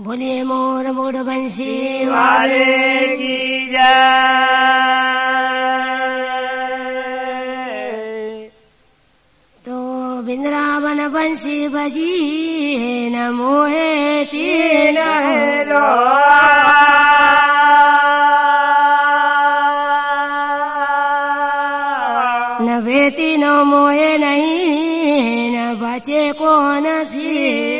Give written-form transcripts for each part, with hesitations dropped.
बोलिए मोर मुड़ बंसी वाले की जय। तो वृंदावन बंसी बजी न मोहे तीन लो न बेती न मोहे नहीं न बचे को नसी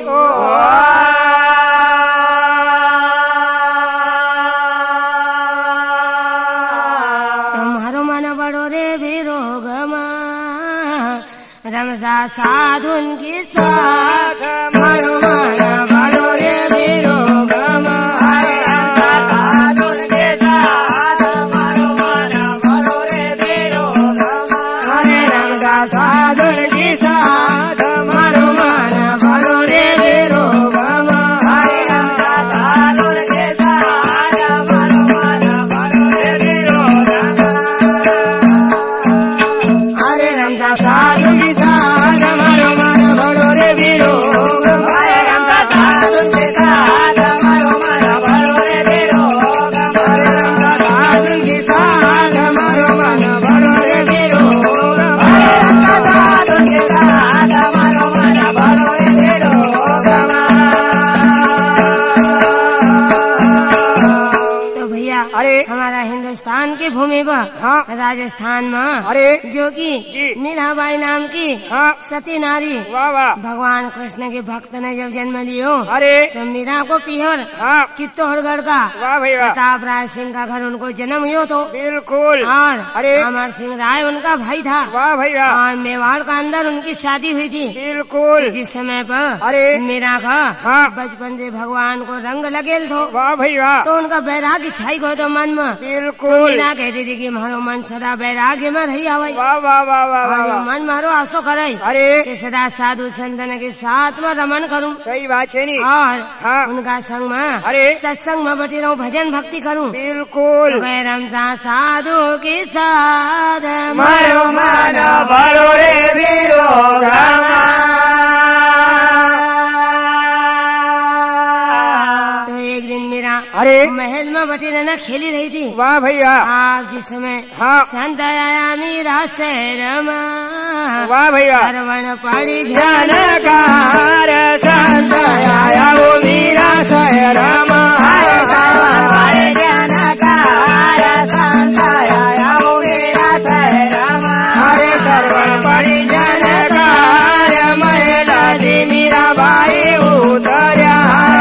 तुम्हारो मन बड़ो रे विरोगमा रमसा साधुन की साथ मारो मन बड़ो रे विरोगमा हिंदुस्तान की भूमि पर राजस्थान में जो कि मीराबाई नाम की सती नारी भगवान कृष्ण के भक्त ने जब जन्म लियो तो मीरा को पिहर चित्तौड़गढ़ का प्रताप राय सिंह का घर उनको जन्म हुआ तो बिल्कुल। और अमर सिंह राय उनका भाई था। और मेवाड़ का अंदर उनकी शादी हुई थी। बिल्कुल। जिस समय पर मीरा का बचपन से भगवान को रंग लगेल थो तो उनका बैराग्य छाई गयो तो मन में। बिल्कुल। मीरा कहती थी कि मारो मन सदा बैराग्य में रही आवाई। मन मारो आसो करे कि सदा साधु संतन के साथ में रमन करूं। सही बात है। और उनका संग में सत्संग में बैठी रहूं, भजन भक्ति करूं। बिल्कुल। रमसा साधु के साथ मारो मन बड़ो रे विरोगमा। महल में बैठी रहना खेली रही थी। वाह भैया। जिस समय संत आया मीरा शहरमा। वाह भैया। श्रवण पड़ी जानकार संत आया वो मीरा शहरमा। जानकार संत आया वो मीरा शहरमा। हरे श्रवण पड़ी जानकार महिला जी मीरा बाई उतर्या।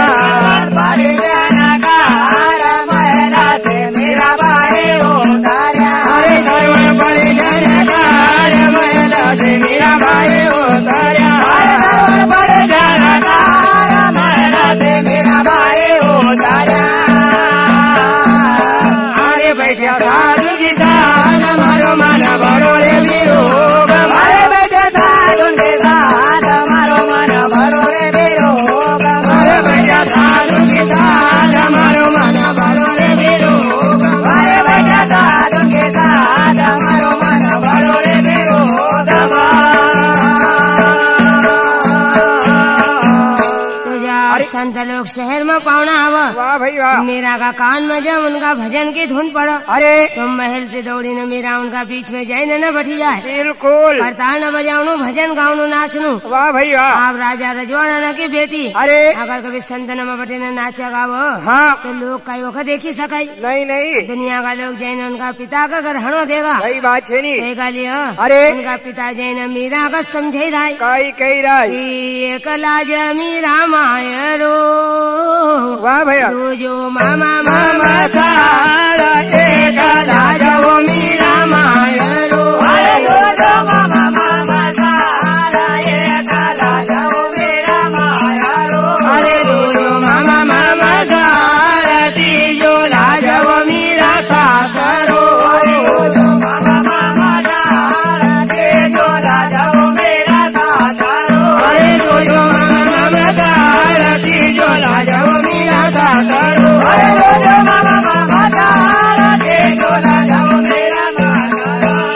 संत लोग शहर में पावना आवा। वाह भाई वाह। मीरा का कान में जब उनका भजन की धुन पड़ा तो महल से दौड़ी न मीरा उनका बीच में जाए न बैठी जाए। बिल्कुल। करताल न बजाऊनु, भजन गाऊनु, नाचनु। वाह भाई वाह। आप राजा रजवाड़ा की बेटी अगर कभी संतन में बैठे न नाचा गावो तो लोग कई वक्त देखी सकाई। नहीं दुनिया का लोग जैन उनका पिता का ग्रहणो देगा। सही बात है। उनका पिता जैन मीरा का समझे रहा कही रहा एक लाज मीरा मायरो। वाह भैया। जो मामा मामा सारा एक लाज वो मीरा मायरो। जो मामा मामा सारा एक लाज वो मीरा मायरो। जो मामा मामा सारा तीजो लाज वो मीरा सासरो। जो मामा मामा सारा तीजो लाज वो मीरा सासरो। जो मामा मामा सारा तीजो लाज वो मीरा सासरो। जो मामा मामा सारा तीजो लाज वो मीरा सासरो।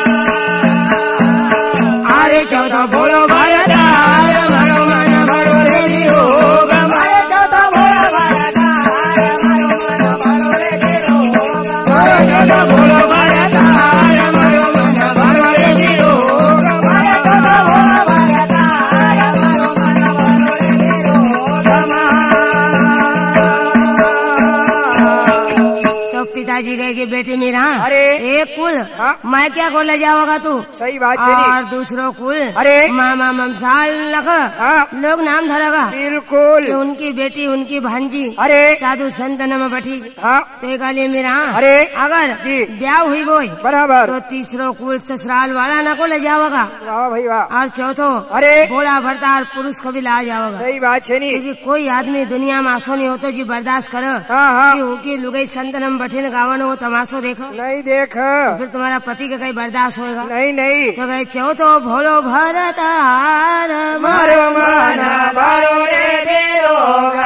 एक कुल हाँ। मायके को ले जाओगा तू, सही बात है और दूसरो कुल अरे मामा ममसाल लख हाँ। लोग नाम धरेगा बिल्कुल कि उनकी बेटी उनकी भांजी अरे साधु संत न बैठी। हाँ तो गाली मेरा अरे अगर जी ब्याह हुई गोई बराबर तो तीसरो कुल ससुराल वाला न को ले जाओगा, वाह भाई वाह और चौथो अरे भोला भरतार पुरुष को भी ला जाओगा। सही बात है नी क्योंकि कोई आदमी दुनिया में आसो नहीं होतो जी बर्दाश्त करो हाँ हाँ कि उनकी लुगाई संतनम बैठे न गावन वो तमाशो देखो, नहीं देख तो फिर तुम्हारा पति का कहीं बर्दाश्त होएगा। नहीं नहीं तो गए चौथो भोलो भरतार मारो माना बारो रे बेरो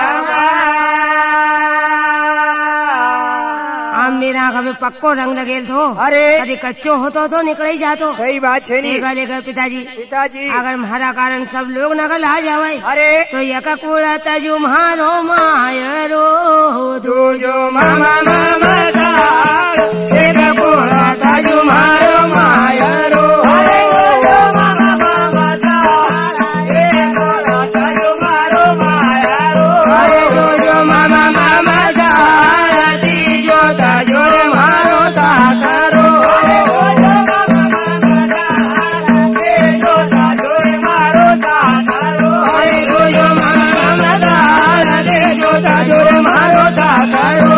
मेरा कभी पक्को रंग लगेल थो, अरे कभी कच्चो होतो तो निकल ही जातो। सही बात है नी गले गए पिताजी पिताजी अगर हमारा कारण सब लोग नकल आ जावे अरे तो यका कूड़ा तजु मारो मायरो तू जो मामा मामा एक कोड़ा ताजू मारो मायरो अरे जो मामा मामा एक कोड़ा ताजू मारो मायरो अरे जो मामा मामा तीजो ताजो मारो सासरो अरे जो मामा मामा तीजो ताजो मारो सासरो अरे जो मामा मामा तीजो ताजो मारो सासरो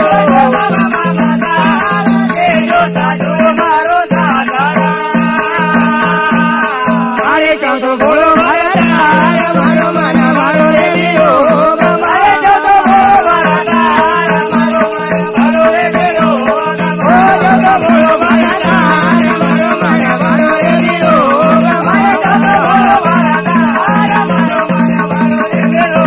अरे चौथो बोलो भरतार मारो मना मारो रे बिरो अरे चौथो बोलो भरतार मारो मना मारो रे बिरो चौथो बोलो भरतार मारो मना मारो रे बिरो अरे चौथो बोलो भरतार मारो मना मारो रे बिरो।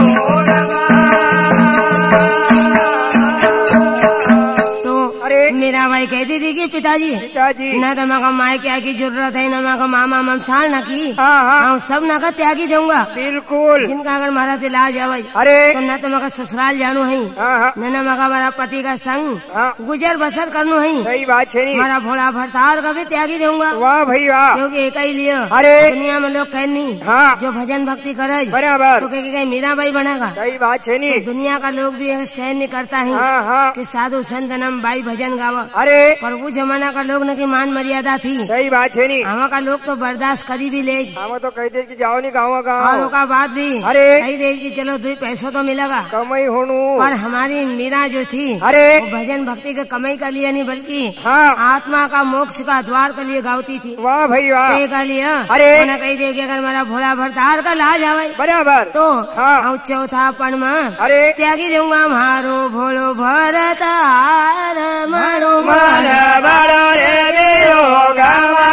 तो अरे मेरा भाई कहती थी कि पिताजी पिताजी न तो मका माय क्या की जरूरत है, न मका मामा ममसाल न की हाँ हाँ हाँ सब न का त्यागी दूंगा। बिल्कुल जिनका अगर मारा से ला जावे अरे तो न तो मका ससुराल जानू है, हाँ हाँ न मका हमारा पति का संग हाँ गुजर बसर करनू है, सही बात है नी हमारा भोला भरतार का भी त्यागी दूंगा। वाह भाई वाह क्योंकि एक ही लिए अरे दुनिया में लोग कहनी हाँ जो भजन भक्ति करे बराबर तो कहीं मीरा बाई बनेगा। सही बात है नी दुनिया का लोग भी सहन नहीं करता है हाँ हाँ कि साधु संत नम बाई भजन गावा, अरे पर वो जमाना का लोग न की मान मर्यादा थी। सही बात है नी हवा का लोग तो बर्दाश्त करी भी ले हम तो कहते कि जाओ नहीं गाँव और गाँव का बात भी अरे कही दे कि चलो 2 पैसों तो मिलेगा, कमाई होनू पर हमारी मीरा जो थी अरे वो भजन भक्ति के कमाई का लिए नहीं बल्कि हाँ आत्मा का मोक्ष का द्वार के लिए गाती थी। वाह भाई वाह का लिए अरे उन्हें कही दे कि अगर हमारा भोला भरतार का ला जावे बराबर तो हाँ चौथा पण में अरे त्यागी दूंगा मारो भोलो भरतार मारो मारा बारो रे मेरो गावा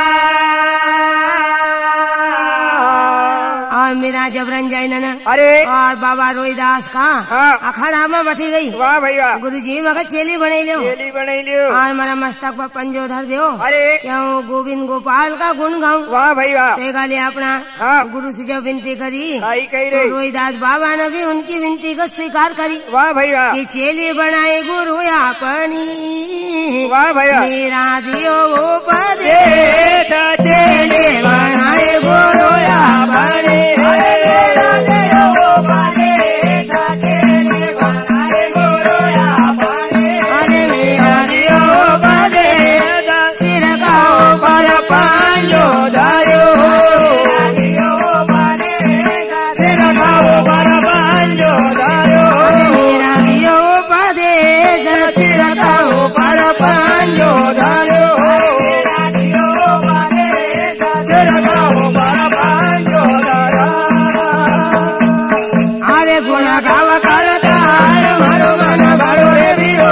और मेरा जबरन जाए ना अरे और बाबा रोईदास का हाँ अखाड़ा में बैठी गई। वाह भाई वाह गुरु जी मगर चेली बने लो चेली बनाई लियो और हमारा मस्तक पर पंजो धर दो अरे क्यों गोविंद गोपाल का गुण गाऊं। वाह भाई वाह तो गाली अपना हाँ गुरु से जब विनती करी आई कही तो रही रोईदास बाबा ने भी उनकी विनती को स्वीकार करी वाह भाई वाह कि चेली बनाए गुरु अपनी वाह भाई वाह मेरा दियो वो पद चेली बनाए गुरु अपनी अरे मेरा दियो पद सिर का ऊपर पांजो धारो सिर का ऊपर पांजो धारो मेरा दियो पद सिर का ऊपर पांजो धारो सिर का ऊपर पांजो धारो अरे गुण गाव करता मारो मन भरो रे बिरो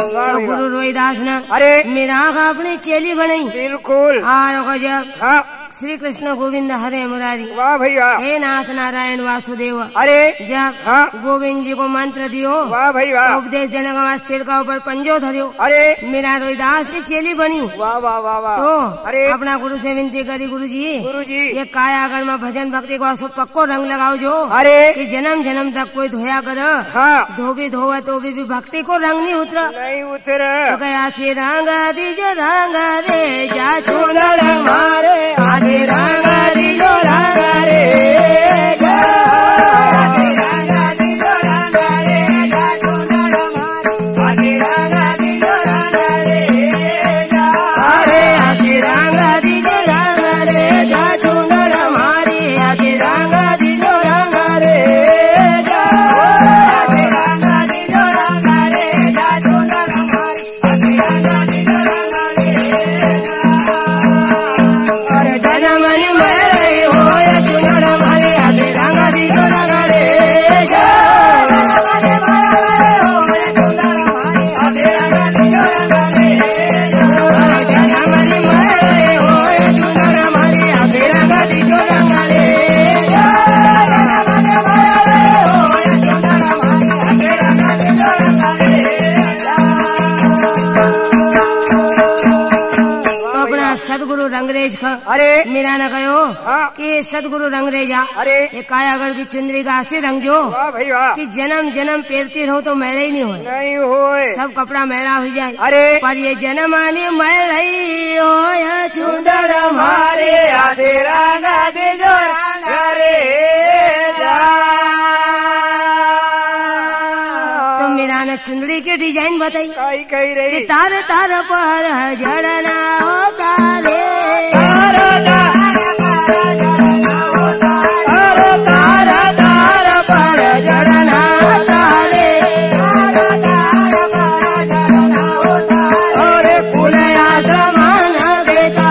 गुरु रोईदास ने अरे मेरा अपनी चेली बनाई बिल्कुल और जब हाँ श्री कृष्ण गोविंद हरे मुरारी। वाह भैया। हे नाथ नारायण वासुदेव। अरे जब गोविंद जी को मंत्र दियो, वाह भैया, तो उपदेश देने के बाद सिर का ऊपर पंजो धरियो। अरे मेरा रोहिदास की चेली बनी। वाह वाह वाह वाह। तो अरे अपना गुरु से विनती करी, गुरु जी ये कायागढ़ में भजन भक्ति को सो पक्को रंग लगाओ जो, अरे कि जन्म जन्म तक कोई धोया कर। हाँ, धोबी धोवा तो भी भक्ति को रंग नहीं उतरा। नहीं उतरा। तो गया से रंग दीजो रंग रे जा चुनर मारे आधे रंग दीजो रंग रे जा, आधे रंग दीजो रंग रे जा, चुनर मारे आधे रंग दीजो रंग रे जा, अरे आधे रंग दीजो रंग रे जा, चुनर मारे आधे रंग दीजो रंग रे जा, आधे रंग दीजो रंग रे जा, चुनर मारे आधे रंग दीजो रंग रे जा, अरे जनमन में होय चुनर मारे आधे रंग दीजो रंग रे जा, जनमन में होय चुनर मारे आधे रंग दीजो रंग रे जा, जनमन में होय चुनर मारे आधे रंग दीजो रंग रे जा, जनमन में होय चुनर मारे आधे रंग दीजो रंग रे जा। तो अपना सदगुरु रंगरेज का अरे मीरा ने कहो हाँ। कि सदगुरु रंगरेजा अरे ये कायागढ़ की चुंदरी का से रंग जो, वाह भैया, कि जन्म जन्म पेरती रहो तो मैला ही नहीं हो, नहीं होए, सब कपड़ा मैला हो जाए। अरे पर ये जन्म आने मैला ही हो या चुंदर मारे आधे रंग दीजो रंग रे जा, तो मीरा ने चुंदरी के डिजाइन बताई कही कही कि रही तार तार पर जड़ना होता रे, तार तार पर जड़ना तारे, अरे फुलया जमान देता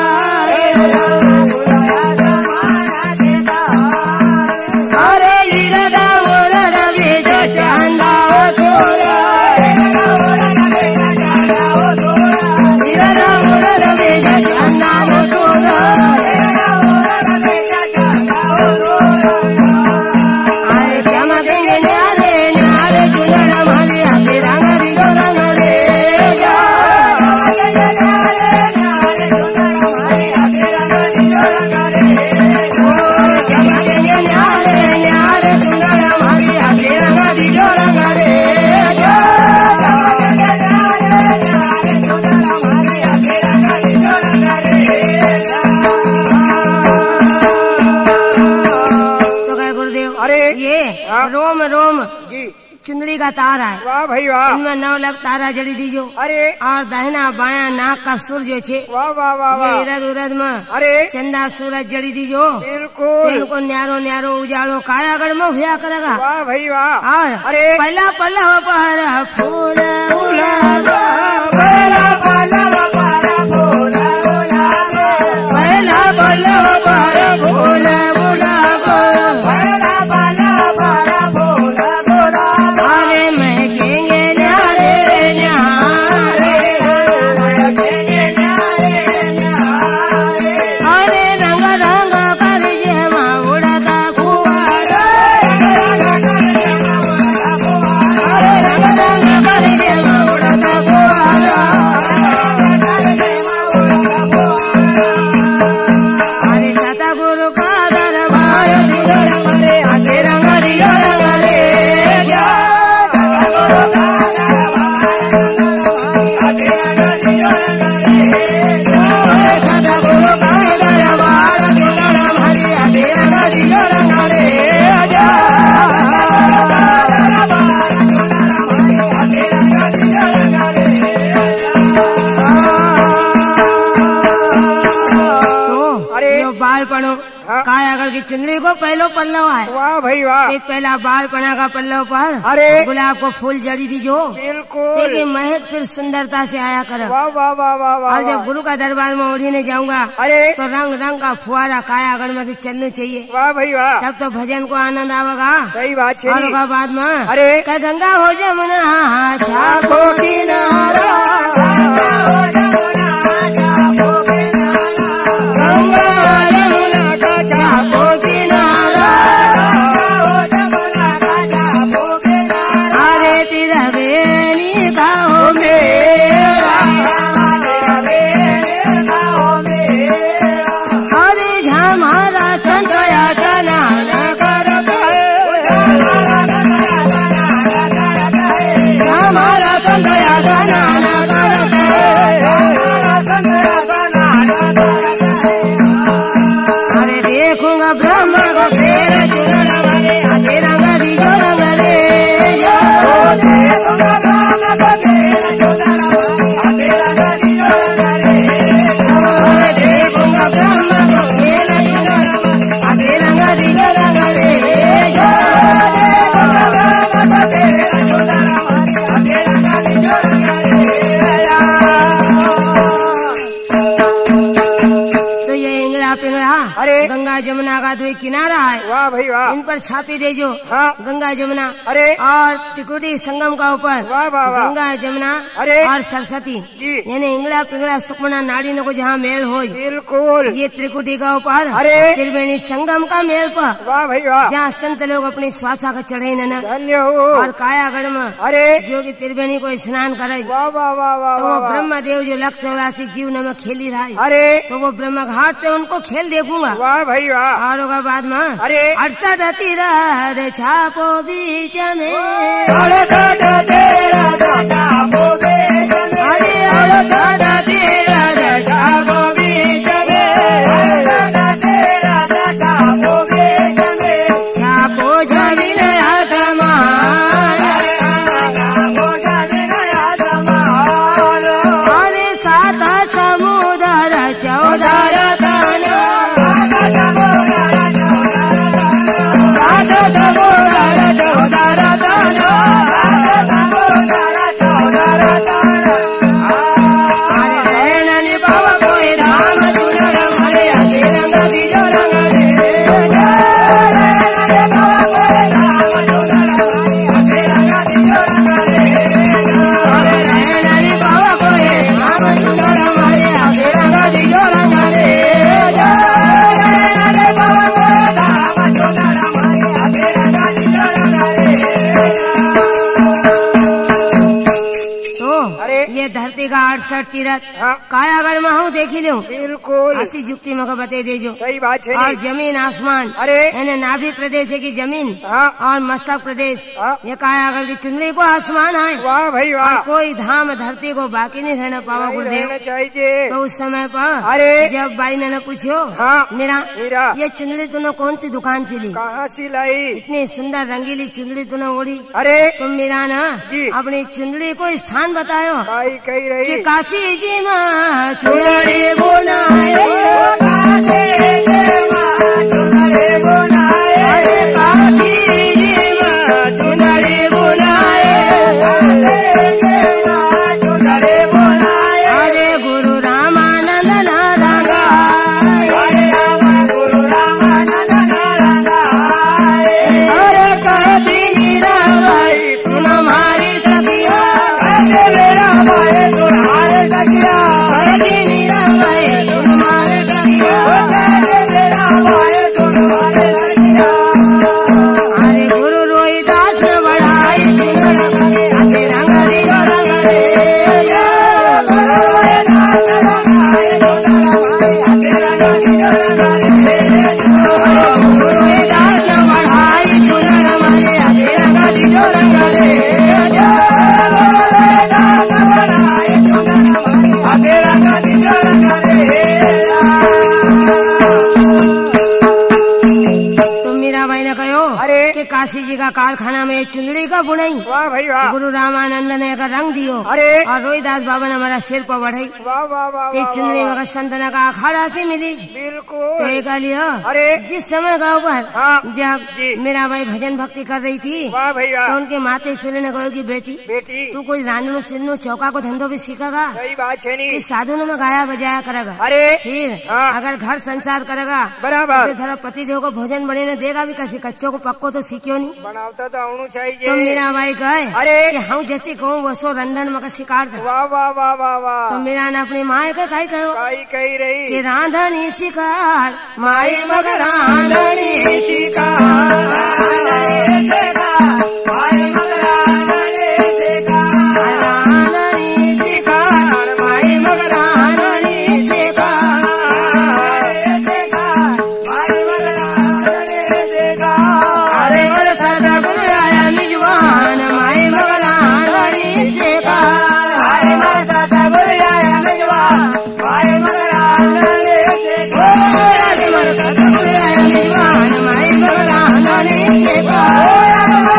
अरे गिरदा मोर बीज चंदा सोरा, गिरदा मोर बीज चंदा सोरा, अरे चमकेंगे न्यारे न्यारे चुनर मारे आधे रंग दीजो रंग रे जा, चमकेंगे न्यारे न्यारे चुनर मारे आधे रंग दीजो रंग रे जा, तो कहे गुरुदेव अरे ये हाँ। रोम रोम जी चुंदड़ी का तारा है, वाह भैया, इनमें 9 लाख तारा जड़ी दीजो, अरे और दाहिना बाया नाक का सुर जो छे वाह वाह वाह ये वाह, इरद उरद में अरे चंदा सूरज जड़ी दीजो, तो बिल्कुल, इनको न्यारो न्यारो उजालो कायागढ़ में हुआ करेगा। वाह भाई वाह, और अरे पहला पल्ला पर फूल गुलाबा, पहला पल्लव पर फूल गुलाबा, पहला पल्ला पर फूल गुलाब, पहला पल्लव पर फूल गुलाबा, अरे महकेंगे न्यारे न्यारे, अरे रंग रंग कर जेमा उड़ता फुवारा, अरे रंग रंग कर जेमा उड़ता फुवारा, अरे सतगुरु का दरबार दिगड़ मरे आधे रंग दियो रंग रे जा, सतगुरु का दरबार दिगड़ मरे आधे रंग दियो रंग रे जा, तो अरे जो बाल पनो हाँ। कायागढ़ की चुनरी को पहलो पल्लव है, वाह भाई वाह, एक पहला बाल पना का पल्लव पर अरे गुलाब को फूल जड़ी दीजो, बिल्कुल, देखिए महक फिर सुंदरता से आया कर। वाह वाह वाह वाह वाह, और जब गुरु का दरबार में ओढ़ीने जाऊंगा अरे तो रंग रंग का फुहारा कायागढ़ में से चलना चाहिए, वाह भाई वाह, तब तो भजन को आनंद आवेगा। सही बात और है, ओकर बाद में अरे का गंगा हो जमुना छापो छापो किनारा, गंगा पिंगला अरे गंगा जमुना का दो किनारा है। वाह भाई वाह। इन पर छापी दे जो हाँ गंगा जमुना अरे और त्रिकुटी संगम का ऊपर वाह वाह वाह। गंगा जमुना अरे और सरस्वती जी यानी इंगला पिंगला सुकमना नाड़ी न को जहाँ मेल हो बिल्कुल। ये त्रिकुटी का ऊपर अरे त्रिवेणी संगम का मेल पर वाह भाई वाह। जहाँ संत लोग अपनी श्वासा का चढ़े न धन्य हो। और कायागढ़ में अरे जो कि त्रिवेणी को स्नान करे वाह वाह वाह वाह तो वो वाह। ब्रह्म देव जो 184 जीवन में खेली रहा है अरे तो वो ब्रह्म घाट से उनको खेल देखूंगा। वाह भाई वाह। और होगा बाद में अरे 68 तीर छापो बीच में अरे 68 तीर छापो बीच में। अरे 68 तीर छापो बीच में। 68 तीर छापो बीच में। छापो जमीन आसमान छापो जमीन आसमान। अरे 7 समुद्र 14 रतन। 7 समुद्र 14 रतन। ये धरती का 68 तीरथ हाँ कायागढ़ में हूँ देखी लूँ बिल्कुल ऐसी युक्ति में बता दे जो सही बात है। और जमीन आसमान अरे यानी नाभि प्रदेश की जमीन हाँ और मस्तक प्रदेश हाँ ये कायागढ़ की चुनरी को आसमान है। वाह भाई वाह। कोई धाम धरती को बाकी नहीं रहना पावा नहीं गुरुदेव। रहना चाहिए। तो उस समय पर अरे जब बाई ने पूछो हाँ मेरा ये चुनरी तूने कौन सी दुकान से ली? कहाँ से लाई? इतनी सुंदर रंगीली चुनरी तूने ओढ़ी। अरे तुम मेरा ना जी अपनी चुनरी को स्थान बतायो कही रही कि काशी जी में चुनरी बुनाए। काशी जी में चुनरी बुनाए। अरे काशी जी में चुनरी बुनाए। चुनरी बुनाए। अरे गुरु रामानंद न रंगाए। अरे गुरु रामानंद न रंगाए। अरे कहती मीरा बाई सुन हमारी सखिया। मेरा भाई तुम्हारे सखिया। कहती मीरा बाई सुन हमारे सखिया। मेरा भाई तुम्हारे सखिया। अरे गुरु रोहिदास ने बढ़ाई अति रंग दियो रंग रे। रोहिदास ने बढ़ाई चुनर मारे अति रंग दियो रंग रे। तुम मीराबाई ने कहो अरे कि काशी जी का कारखाना में चुनरी का बुनाई वाह भाई वाह। गुरु रामानंद ने अगर रंग दियो अरे और रोहिदास बाबा ने हमारा सिर पर बढ़ाई वाह वाह वाह ते वाह, चुनरी वाह, में संतना का अखाड़ा से मिली तो बिल्कुल। एक लियो अरे जिस समय का ऊपर हाँ जब जी मीराबाई भजन भक्ति कर रही थी वाह भाई तो वाह। उनके माते सुने ने कहो कि बेटी बेटी तू कोई रांधनो सिरनो चौका को धंधो भी सीखेगा सही बात है कि नहीं। साधुनों में गाया बजाया करेगा। अरे फिर हाँ अगर घर संसार करेगा बराबर तो थोड़ा पति देव को भोजन बने ने देगा भी कैसे कच्चों को पक्को तो सीखियो नहीं। बनावता तो आउनु चाहिए। तुम मीरा बाई कहे अरे कि हम जैसी कहूँ वो सो रंधन मगर शिकार दे। वाह वाह वाह वाह वाह। तो मीरा ने अपनी माए का कही कहो कही रही कि रांधनी शिकार माई मगर रांधनी शिकार। रांधनी शिकार माई मगर रांधनी शिकार। अरे वर सदा गुरु आया निजवान माई मगर रांधनी शिकार। अरे वर सदा गुरु आया निजवान माई मगर रांधनी शिकार। अरे वर सदा गुरु आया निजवान माई मगर रांधनी शिकार।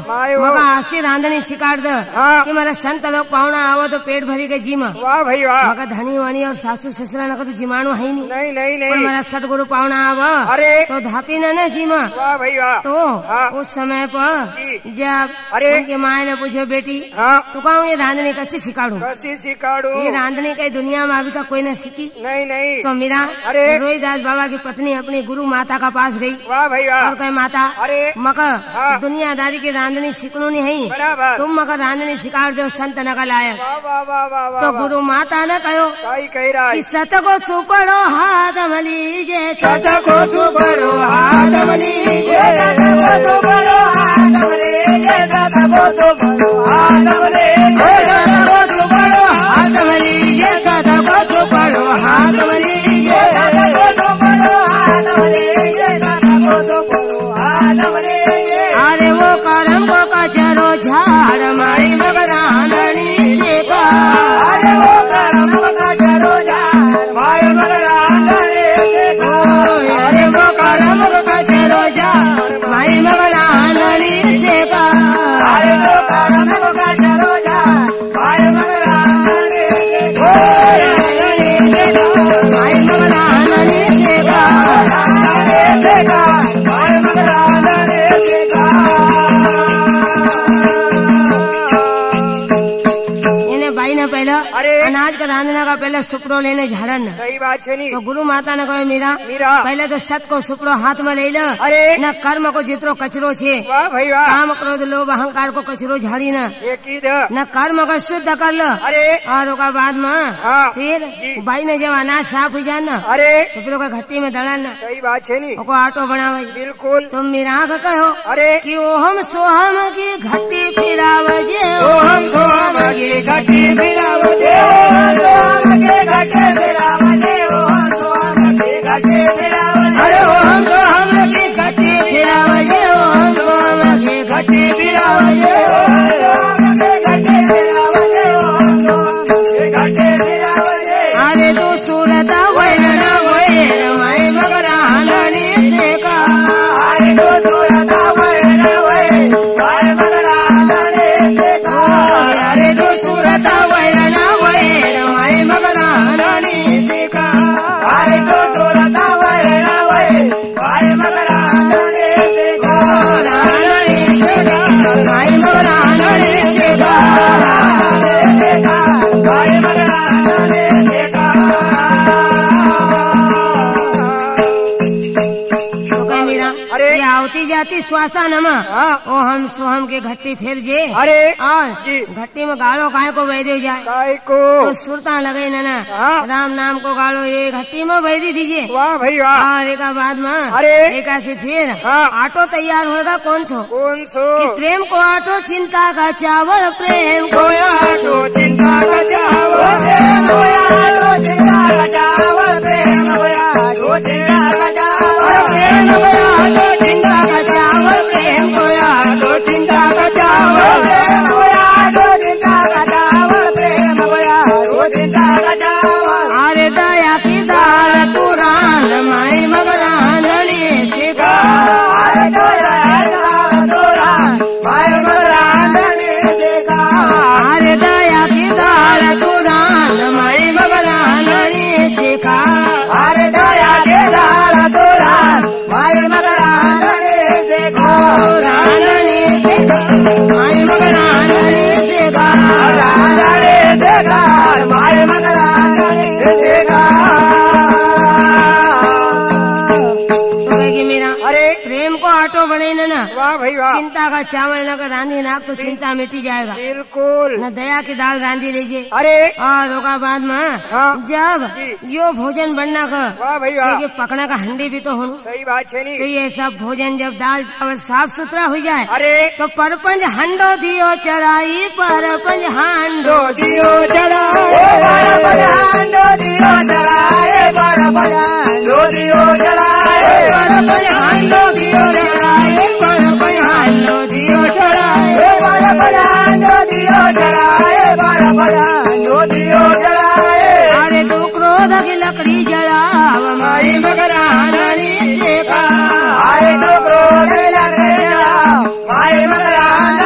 मका हास्य रांधणी सिखाड़ दो कि मेरा संत लोग पाहुणा आवो तो पेट भरी के जीमा। वाह भाई वाह। मका धनी वानी और सासू ससुरा न तो जीवाणु है नहीं। नहीं नहीं नहीं। और मेरा सतगुरु पाहुणा आवो तो धापी न जीमा। वाह भाई वाह। तो उस समय पर जब उनकी माँ ने पूछो बेटी तो कहूँ ये रांधनी कैसे सिखाड़ू? कैसे सिखाड़ू? ये रांधनी कई दुनिया में अभी तक कोई न सीखी। नहीं नहीं। तो मीरा रोहिदास बाबा की पत्नी अपनी गुरु माता का पास गई। वाह भाई वाह। और कहे माता मका दुनियादारी की रांधनी सीखनो नहीं है, तुम मका रांधनी सिखाड़ दो संत नकल आया। तो गुरु माता ने कहो कि सत को सुपड़ो हाथ मलीजे, सत को सुपड़ो हाथ मलीजे, सत को सुपड़ो हाथ मलीजे, सत को सुपड़ो हाथ मलीजे, सत को सुपड़ो हाथ मलीजे, सत को सुपड़ो हाथ मलीजे, सत को सुपड़ो हाथ मलीजे, सत को सुपड़ो हाथ मलीजे। अरे वो करम को कचरो झाड़ माई मगरांधनी से का, अरे वो करम को कचरो झाड़ माई मगरांधनी से का, अरे वो करम को कचरो झाड़ माई मगरांधनी से का, अरे वो करम को कचरो झाड़ माई मगरांधनी से का, माई मगरांधनी से का, से का माई मगरांधनी से का। इन्हें भाई ने पहले अनाज का रांधना का पहले सुपड़ो लेने झाड़न। सही बात है नहीं। तो गुरु माता ने कहे मीरा पहले तो सत को सुपड़ो हाथ में ले लो, न कर्म को जितरो कचरो छे, वाह भाई वाह। काम क्रोध लोभ अहंकार को कचरो झाड़ी न कर्म को शुद्ध कर लो। और उसका बाद में फिर भाई ने जब अनाज साफ हो जाए न तो फिर घट्टी में दड़ा न। सही बात है नहीं। आटो बनावे। बिल्कुल। तुम मीरा का कहो कि ओहम सोहम की घट्टी फिरावजे, ओहम सोहम की घट्टी फिरावजे, ओहम सोहम की घट्टी फिरावजे, ओहम सोहम की घट्टी फिरावजे, अरे ओहम सोहम की घट्टी फिरावजे, ओहम सोहम की घट्टी फिरावजे, ओहम सोहम की घट्टी फिरावजे, ओहम सोहम की घट्टी फिरावजे। अरे तू सूरत वैरण वैर माई मगरांधनी से का, अरे तू सूरत वैरण वैर माई मगरांधनी से का, अरे तू सूरत वैरण वैर माई मगरांधनी से का, अरे तू सूरत वैरण वैर माई मगरांधनी से का, रांधनी से का, माई मगरांधनी से का, माई मगरांधनी से का। आवती जाती श्वासा नमा ओ हम सोहम के घट्टी फेर जे और घट्टी में गालो काय को बह दे जाए काय को तो सुरता लगे ना राम नाम को गालो ये घट्टी में बह दी दीजिए। वाह भाई वाह। और एक बाद में एक से फिर आटो तैयार होगा कौन सो कि प्रेम को आटो चिंता का चावल, प्रेम को आटो चिंता का चावल, प्रेम को आटो चिंता का चावल, प्रेम को आटो चिंता का चावल, प्रेम को आटो चिंता का चावल, प्रेम को आटो चिंता का चावल, प्रेम को आटो चिंता का चावल, प्रेम को आटो चिंता का चावल। अरे दया की दाल तू रांध माई मगरांधनी से का, अरे दया की दाल तू रांध माई मगरांधनी से का, अरे दया की दाल तू रांध माई मगरांधनी से का, अरे दया की दाल तू रांध माई मगरांधनी से का, रांधनी से का, माई मगरांधनी से का, रांधनी से का, माई मगरांधनी से का। प्रेम को आटो बने ना वाह भाई वाह। चिंता का चावल न रांधी नाक तो चिंता मिटी जाएगा। बिल्कुल। न दया की दाल रांधी लीजिए। और उसका बाद में जब यो भोजन बनना का वाह भाई वाह। ये पकड़ा का हंडी भी तो होना। सही बात है नहीं। तो ये सब भोजन जब दाल चावल साफ सुथरा हो जाए तो परपंज हंडो दियो चढ़ाई, परपंज हांडो दियो चढ़ाए, परपंज हांडो दियो चढ़ाए, परपंज हांडो दियो चढ़ाए, परपंज हांडो दियो चढ़ाए, परपंज हांडो दियो चढ़ाए, परपंज हांडो दियो चढ़ाए, परपंज हांडो दियो चढ़ाए। अरे तू क्रोध की लकड़ी जलाव माई मगरांधनी से का, अरे तू क्रोध की लकड़ी जलाव माई मगरांधनी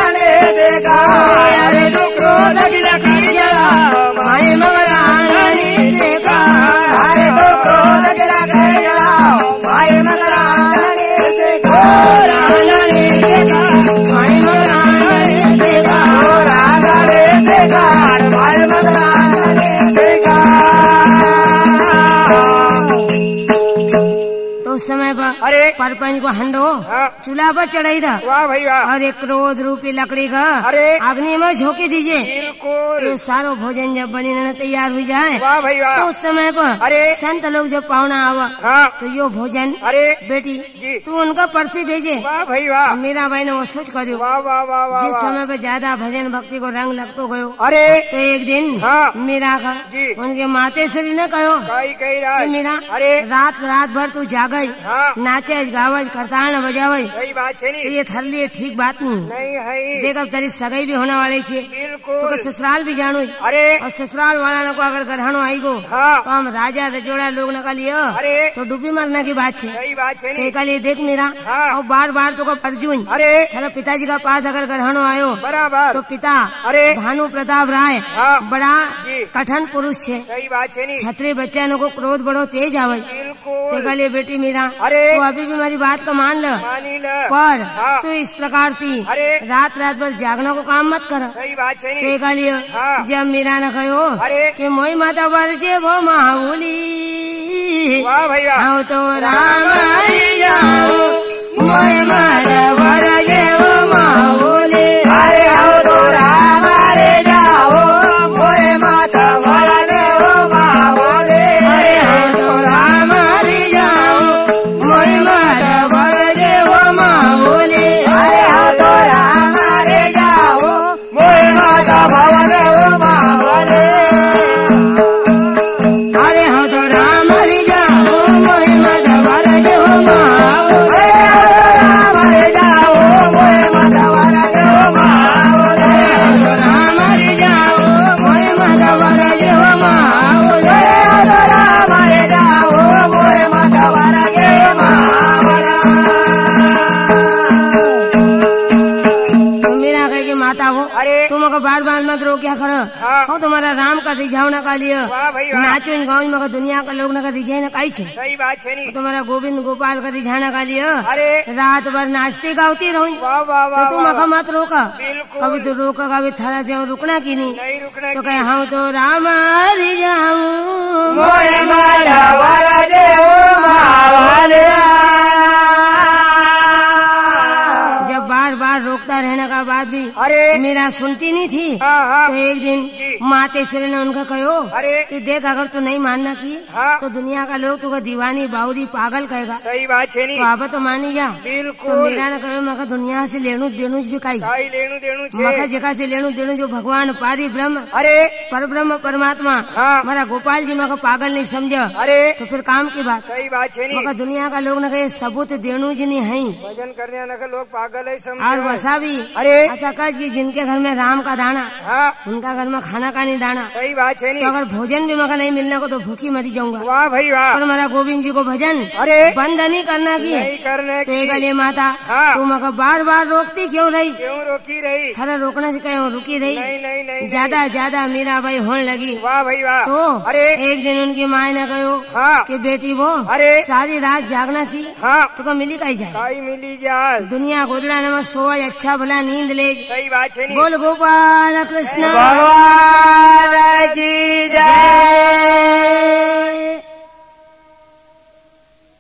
पानी को हंडो चूल्हा पर चढ़ाई था। वाह भाई वाह। और एक क्रोध रूपी लकड़ी का अग्नि में झोंके दीजिए। बिल्कुल। तो सारो भोजन जब बनी न तैयार हो जाए वाह भाई वाह। तो उस समय पर संत लोग जब पावना आवा तो यो भोजन बेटी तू उनका परसी दीजिए। वाह भाई वाह। मीरा भाई ने वो सोच करो। वाह वाह वाह वाह। जिस समय पे ज्यादा भजन भक्ति को रंग लगतो गयो तो एक दिन मीरा का उनके मातेश्वरी ने कहो मीरा रात भर तू जागई नाचे गावज करतान बजावई तो ये थर लिए ठीक बात नहीं है। देख अब तेरी सगाई भी होने वाली छे तो ससुराल भी जानू और ससुराल वाला को अगर ग्रहणो आई गो तो हम राजा रजोड़ा लोग न लिए तो डूबी मरने की बात छे। तो लिए देख मीरा और बार बार तो फर्जून तेरा पिताजी का पास अगर ग्रहणो आयो तो पिता भानु प्रताप राय बड़ा कठिन पुरुष छे। छतरी बच्चा को क्रोध बड़ो तेज आवे। तो लिए बेटी मीरा तो अभी भी मेरी बात को मान ल पर तू इस प्रकार से रात भर जागने को काम मत कर। तो लिए जब मीरा ने कहो कि मोई माता वर्जे वो माहौली हाँ तो राम जाओ मोई माता वर्जे वो माहौली अरे आओ तो राम रे जाओ मोए माता वर्जे वो माहौली। अरे आओ तो राम रे जाओ मोई माता वर्जे वो माहौली। अरे आओ तो राम रे जाओ मोए माता वर्जे वो माहौली। अरे हाँ तो राम रे जाओ मोई माता वर्जे वो माहौली। राम रे जाओ मोए माता वर्जे वो माहौली। राम रे जाओ मोई माता वर्जे वो माहौली। राम रे जाओ मोए माता वर्जे वो माहौली। तो मीरा कहे कि माता हो तुम अगर बार बार मत रो क्या करो हो तुम्हारा राम का रिझावना का लिए नाचो इन गाँव में दुनिया का लोग न रिझाई न कही छे। सही बात है नहीं। तुम्हारा गोविंद गोपाल का रिझाना का लिए रात भर नाचती गाती रहो वाह वाह तो वाह तुम अगर मत रोका बिल्कुल। कभी तो रोका कभी थरा जाओ रुकना की नहीं। नहीं रुकना तो कहे हम तो राम रिझाऊ मोए माता वर्जे वो माहौली। जब बार बार रोकता रहने का बाद भी मेरा सुनती नहीं थी तो एक दिन मातेश्वरी ने उनका कहो कि देख अगर तू नहीं मानना की तो दुनिया का लोग तुझे दीवानी बाउरी पागल कहेगा। सही बात है नहीं। तो अब तो मानी जा। बिल्कुल। तो मेरा ने कहो मका दुनिया से लेनू देनू भी कही लेनू देनू मका जगह से लेनू देनू जो भगवान पारी ब्रह्म पर ब्रह्म परमात्मा हमारा गोपाल जी मका पागल नहीं समझा तो फिर काम की बात। सही बात है नहीं। मका दुनिया का लोग न कहे सबूत देनू जी नहीं है भजन करने वाला लोग पागल है समझ। और वसा भी अच्छा कह कि जिनके घर में राम का दाना उनका घर में खाना का नहीं दाना। सही बात है नहीं। तो अगर भोजन भी मका नहीं मिलने को तो भूखी मरी जाऊंगा। वाह भाई वाह। और मेरा गोविंद जी को भजन बंद नहीं करना की तो एक लिए माता तू मका बार बार रोकती क्यों रही रोकी रही थारा रोकने से कहीं रुकी रही नहीं ज्यादा मीरा भाई होने लगी। वाह भाई वाह। तो एक दिन उनकी माँ ने कहो कि बेटी वो सारी रात जागना सी तो मिली कही जाए मिली जाए दुनिया गोदड़ा में सोए अच्छा भला नींद ले। सही बात है। बोल गोपाल कृष्ण भगवान की जय।